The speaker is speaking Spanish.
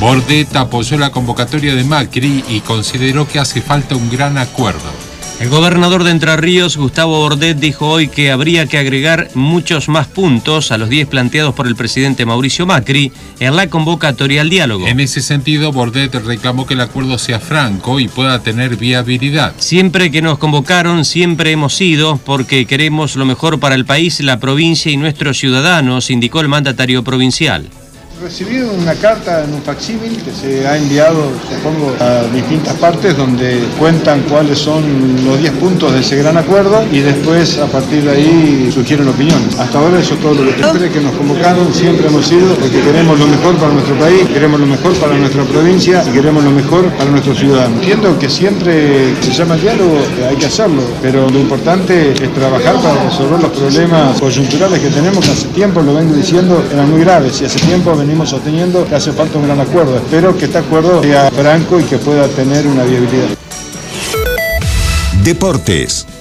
Bordet apoyó la convocatoria de Macri y consideró que hace falta un gran acuerdo. El gobernador de Entre Ríos, Gustavo Bordet, dijo hoy que habría que agregar muchos más puntos a los 10 planteados por el presidente Mauricio Macri en la convocatoria al diálogo. En ese sentido, Bordet reclamó que el acuerdo sea franco y pueda tener viabilidad. Siempre que nos convocaron, siempre hemos ido, porque queremos lo mejor para el país, la provincia y nuestros ciudadanos, indicó el mandatario provincial. Recibí una carta en un facsímil que se ha enviado, supongo, a distintas partes donde cuentan cuáles son los 10 puntos de ese gran acuerdo y después a partir de ahí sugieren opiniones. Hasta ahora eso es todo lo que siempre que nos convocaron, siempre hemos ido porque queremos lo mejor para nuestro país, queremos lo mejor para nuestra provincia y queremos lo mejor para nuestros ciudadanos. Entiendo que siempre se llama diálogo, hay que hacerlo, pero lo importante es trabajar para resolver los problemas coyunturales que tenemos, que hace tiempo, lo vengo diciendo, eran muy graves y hace tiempo venimos sosteniendo que hace falta un gran acuerdo. Espero que este acuerdo sea franco y que pueda tener una viabilidad. Deportes.